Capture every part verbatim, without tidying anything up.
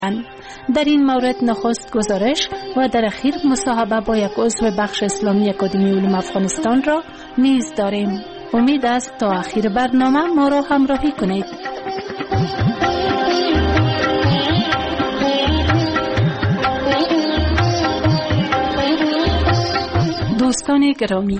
در این مورد نخست گزارش و در اخیر مصاحبه با یک عضو بخش اسلامی اکادمی علوم افغانستان را نیز داریم. امید است تا آخر برنامه ما را همراهی کنید. دوستان گرامی،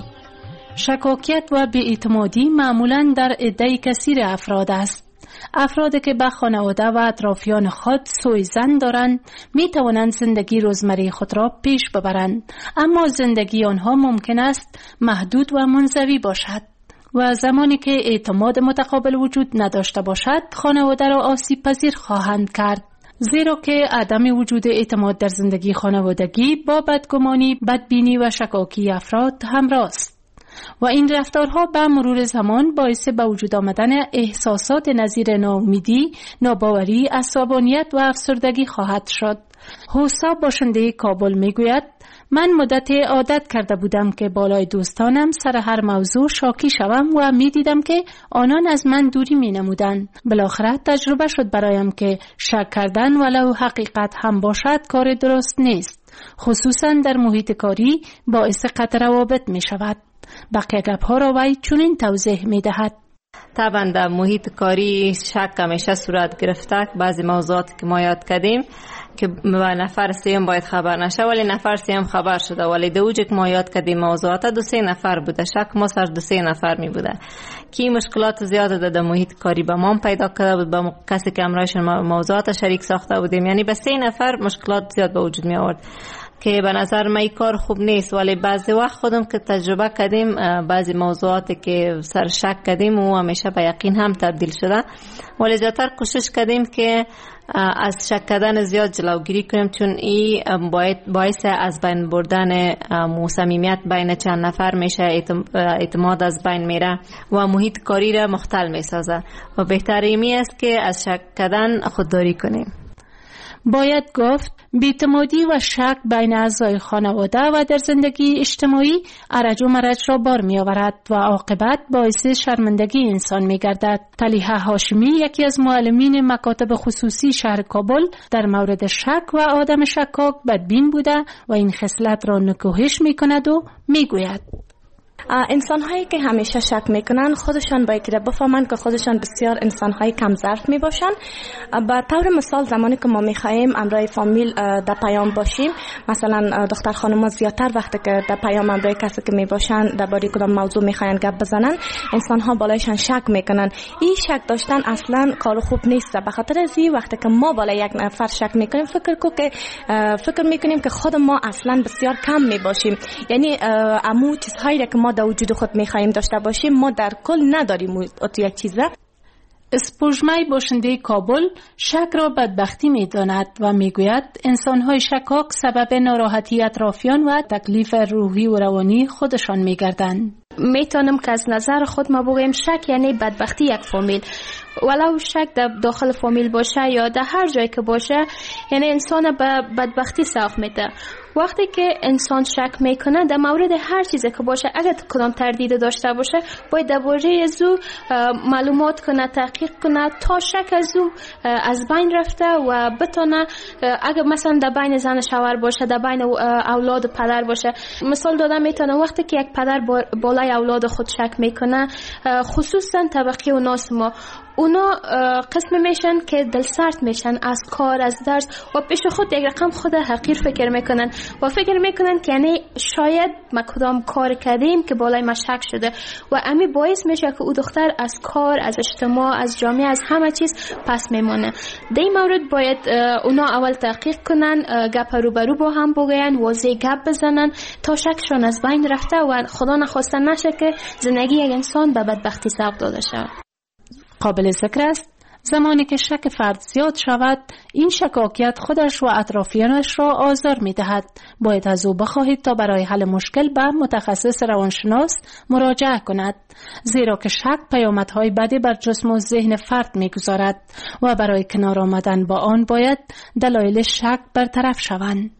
شکاکیت و بی‌اعتمادی معمولاً در عده کثیر افراد است. افرادی که به خانواده و اطرافیان خود سوءظن دارند می توانند زندگی روزمره خود را پیش ببرند، اما زندگی آنها ممکن است محدود و منزوی باشد و زمانی که اعتماد متقابل وجود نداشته باشد خانواده را آسیب پذیر خواهند کرد، زیرا که عدم وجود اعتماد در زندگی خانوادگی با بدگمانی، بدبینی و شکاکی افراد همراه است و این رفتارها به مرور زمان باعث به وجود آمدن احساسات نظیر ناامیدی، ناباوری، عصبانیت و افسردگی خواهد شد. حوسا باشنده کابل میگوید: من مدت عادت کرده بودم که بالای دوستانم سر هر موضوع شاکی شوم و می دیدم که آنان از من دوری می نمودند. بالاخره تجربه شد برایم که شک کردن ولو حقیقت هم باشد کار درست نیست، خصوصا در محیط کاری باعث قطع روابط می شود. بقیه گپ‌ها را وی چنین توضیح می دهد: طبعا در محیط کاری شک همیشه صورت گرفته. بعضی موضوعات که ما یاد کردیم که با نفر سیم باید خبر نشه ولی نفر سیم خبر شده، ولی دو اوجه که ما یاد کردیم موضوعات دو سه نفر بوده، شک ما سر دو سه نفر می بوده. کی مشکلات زیاده در محیط کاری با ما پیدا کرده بود، با کسی که امرایش موضوعات شریک ساخته بودیم، یعنی به سه نفر مشکلات زیاد به وجود می آورد که به نظر من کار خوب نیست. ولی بعضی وقت خودم که تجربه کردیم بعضی موضوعاتی که سر شک کردیم و همیشه به یقین هم تبدیل شده، ولی زیادتر کوشش کردیم که از شک کردن زیاد جلوگیری کنیم، چون این باعث از بین بردن صمیمیت بین چند نفر میشه، اعتماد از بین میره و محیط کاری را مختل میسازه و بهتر ایمی است که از شک کردن خودداری کنیم. باید گفت بی‌اعتمادی و شک بین اعضای خانواده و در زندگی اجتماعی ارج و مرج را بار می آورد و عاقبت باعث شرمندگی انسان می گردد. طلیحه هاشمی، یکی از معلمین مکاتب خصوصی شهر کابل، در مورد شک و آدم شکاک بدبین بوده و این خصلت را نکوهش می کند و می گوید: انسان هایی که همیشه شک میکنن خودشان باید که بفهمن که خودشان بسیار انسان های کم ظرف می باشن. به طور مثال زمانی که ما میخوایم امرای فامیل در پیام باشیم، مثلا دختر خانم ها زیادتر وقتی که در پیام امرای کسی که می باشن درباره کدام موضوع میخواین گپ بزنن، انسان ها بالایشان شک میکنن. این شک داشتن اصلا کار خوب نیست. به خاطر از این وقتی که ما بالای یک نفر شک میکنیم فکر کو که فکر میکنیم که خود ما اصلا بسیار کم می باشیم، یعنی امو چیزهایی که ما در وجود خود میخوایم داشته باشیم ما در کل نداریم اتو یک چیزه. اسپوژمای باشنده کابل شک را بدبختی میداند و میگوید انسان‌های شکاک سبب ناراحتی اطرافیان و تکلیف روحی و روانی خودشان میگردند. میتونم که از نظر خود ما بگویم شک یعنی بدبختی یک فامیل، ولو شک در داخل فامیل باشه یا در هر جایی که باشه، یعنی انسان به بدبختی سوق میده. وقتی که انسان شک میکنه در مورد هر چیزی که باشه، اگر کدام تردید داشته باشه باید درباره از او معلومات کنه، تحقیق کنه تا شک از او از بین رفته و بتونه، اگر مثلا در بین زن شوهر باشه، در بین اولاد پدر باشه. مثال دادم میتونه وقتی که یک پدر بالای اولاد خود شک میکنه، خصوصا طبقه و ناس ما، اونا قسم میشن که دل سرد میشن از کار، از درس و پیش خود یک رقم خود حقیر فکر میکنن و فکر میکنن که یعنی شاید ما کدام کار کردیم که بالای ما شک شده و امی باعث میشه که او دختر از کار، از اجتماع، از جامعه، از همه چیز پس میمونه. در این مورد باید اونا اول تحقیق کنن، گپ روبرو با هم بگوین، واضح گپ بزنن تا شکشون از بین رفته و خدا نخواسته نشه که زندگی یک انسان به بدبختی سوق داده شود. قابل ذکر است زمانی که شک فرد زیاد شود، این شکاکیت خودش و اطرافیانش را آزار می دهد. باید از او بخواهید تا برای حل مشکل به متخصص روانشناس مراجعه کند، زیرا که شک پیامدهای بدی بر جسم و ذهن فرد می گذارد و برای کنار آمدن با آن باید دلایل شک برطرف شوند.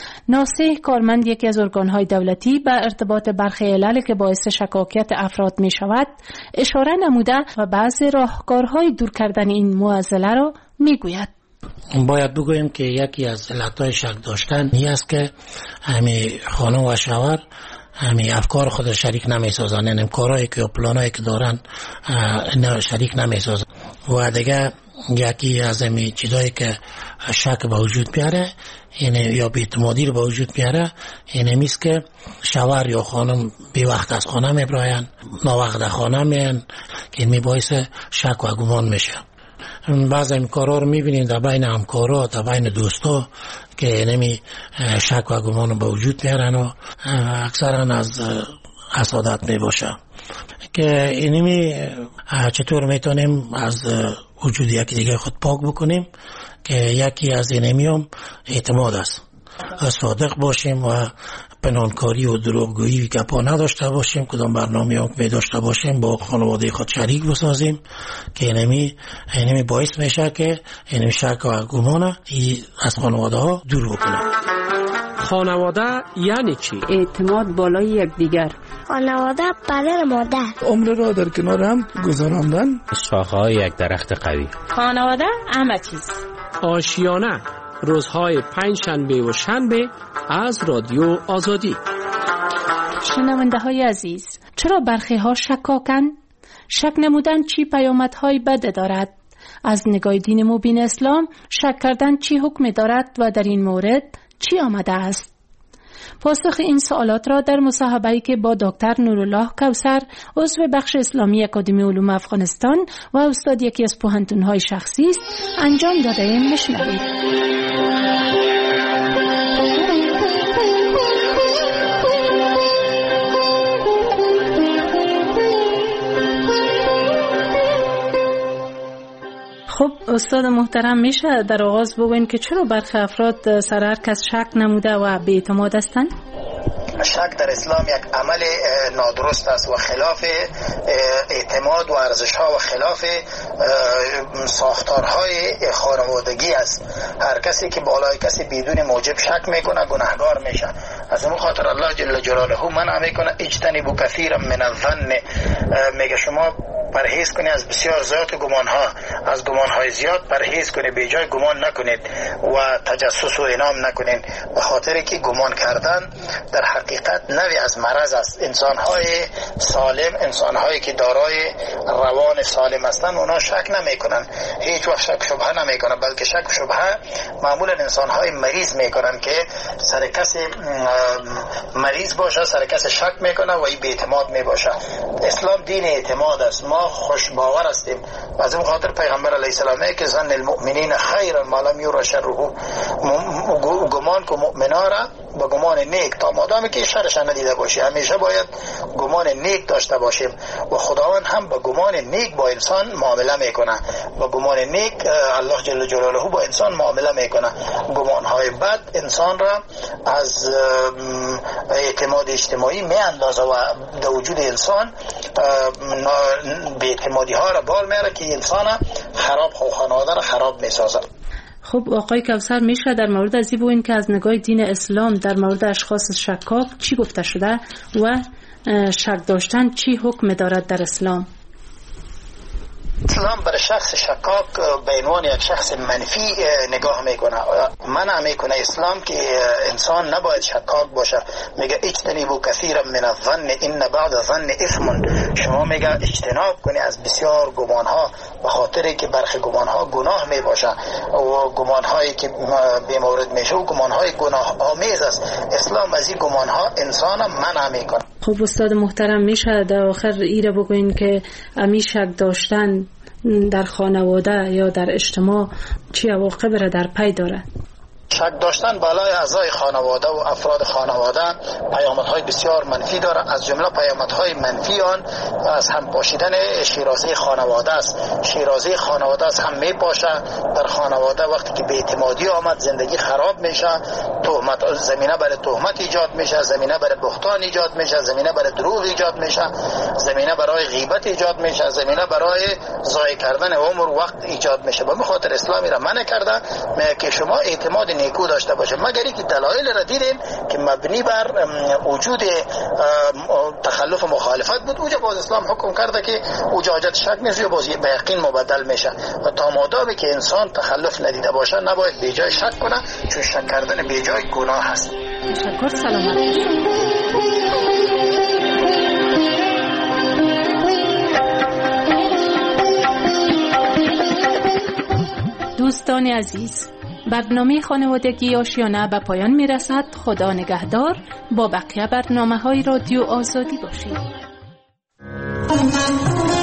ناصح کارمند یکی از ارگانهای دولتی به ارتباط برخی علل که باعث شکاکیت افراد می شود اشاره نموده و بعضی راهکارهای دور کردن این معضله را می گوید. باید بگویم که یکی از علتهای شک داشتن این است که همین خانم و شوهر همین افکار خود شریک نمیسازن، یعنی کارهایی که پلانایی که دارن شریک نمیسازن. و دیگه یکی از همین چیزایی که شک به وجود میاره یعنی یا بی‌اعتمادی رو به وجود میاره یعنی میست که شوهر یا خانم بی وقت از خانه میبراین، ناوقت خانه میان که می باعث شک و گمان میشه. بعضی این کارا رو میبینیم در بین همکارا، در بین دوستا که نمی شک و گمان به وجود میارن و اکثرا از حسادت میباشه که اینمی چطور میتونیم از وجود یکی دیگه خود پاک بکنیم که یکی از اینمی هم اعتماد است. صادق باشیم و پنهانکاری و دروغگویی گپا نداشته باشیم، کدام برنامه ها می داشته باشیم با خانواده خود شریک بسازیم که اینمی اینمی باعث میشه که اینمی شک و گمان از خانواده ها دور بکنه. خانواده یعنی چی؟ اعتماد بالای یکدیگر. خانواده پدر مادر. عمر را در کنار هم گذراندن. شاخه‌های یک درخت قوی. خانواده همه چیز. آشیانه روزهای پنج شنبه و شنبه از رادیو آزادی. شنونده های عزیز، چرا برخی ها شکاکن؟ شک نمودن چی پیامدهای بد دارد؟ از نگاه دین مبین اسلام شک کردن چی حکم دارد و در این مورد چی آمده است؟ پاسخ این سوالات را در مصاحبه‌ای که با دکتر نورالله کوثر عضو بخش اسلامی اکادمی علوم افغانستان و استاد یکی از پوهنتون‌های شخصی است انجام داده ایم. میشنوید. خب استاد محترم، میشه در آغاز بگوین که چرا برخی افراد سر هر کس شک نموده و بی‌اعتماد هستند؟ شک در اسلام یک عمل نادرست است و خلاف اعتماد و ارزش‌ها و خلاف ساختارهای خانوادگی است. هر کسی که بالای کسی بدون موجب شک میکنه گناهگار میشه. از اون خاطر الله جل جلاله منع میکنه اجتنبوا کثیرا من الظن، میگه شما پرهیز کنید از بسیار زیاد گمان ها، از گمان های زیاد پرهیز کنید، به جای گمان نکنید و تجسس و انام نکنید، به خاطر که گمان کردن در حقیقت نوعی از مرض است. انسان های سالم، انسان هایی که دارای روان سالم هستند اونا شک نمی کنن، هیچ وقت شک شبهه نمی کنن، بلکه شک و شبهه معمولا انسان های مریض می کنن که سر کسی مریض باشه سر کسی شک میکنه و این بی اعتماد می باشه. اسلام دین اعتماد است. ما خوش باور هستیم. از این خاطر پیغمبر علیه السلام که ظن المؤمنین خیرا ما لم یرى شره، گمان کو مؤمنا را با گمان نیک تا مادامی که شرش ندیده باشه همیشه باید گمان نیک داشته باشیم و خداوند هم با گمان نیک با انسان معامله میکنه. با گمان نیک الله جل جلاله با انسان معامله میکنه. گمان های بد انسان را از اعتماد اجتماعی میاندازه و در وجود انسان به اعتمادی ها را بال میاره که انسان خراب خو خانواده را خراب میسازه. خب آقای کوثر، میشه در مورد از این بگوین که از نگاه دین اسلام در مورد اشخاص شکاک چی گفته شده و شک داشتن چی حکم دارد در اسلام؟ اسلام برای شخص شکاک به عنوان یک شخص منفی نگاه میکنه. منع میکنه اسلام که انسان نباید شکاک باشه. میگه اجتنبوا کثیرا من الظن ان بعض الظن اثم. شما میگه اجتناب کنی از بسیار گمان ها، به خاطر که برخی گمان ها گناه می باشه و گمان هایی که به مورد میشه و گمان های گناه آمیز است. اسلام از این گمان ها انسان منع میکنه. خب استاد محترم، میشه در آخر ایره بگوین که امی شک داشتن در خانواده یا در اجتماع چی عواقب را در پی داره؟ شک داشتن بالای اعضای خانواده و افراد خانواده پیامدهای بسیار منفی دارد. از جمله پیامدهای منفی آن از هم پاشیدن شیرازه خانواده است. شیرازه خانواده است هم میپاشه در خانواده. وقتی که بی‌اعتمادی آمد زندگی خراب میشه، تهمت زمینه برای تهمت ایجاد میشه، زمینه برای بهتان ایجاد میشه، زمینه برای دروغ ایجاد میشه، زمینه برای غیبت ایجاد میشه، زمینه برای ضایع کردن عمر و وقت ایجاد میشه. به خاطر اسلامی را منع کرده که شما اعتماد نیک نیکو داشته باشه، مگر اینکه دلایل را دیدیم که مبنی بر وجود تخلف مخالفت بود. اونجا باز اسلام حکم کرده که اوجا حاجت شک نیست و باز به یقین مبدل میشه و تا مادامی که انسان تخلف ندیده باشه نباید به جای شک کنه، چون شک کردن به جای گناه هست. تشکر. سلامت. دوستان عزیز، برنامه خانوادگی آشیانه به پایان می رسد. خدا نگهدار. با بقیه برنامه های رادیو آزادی باشید.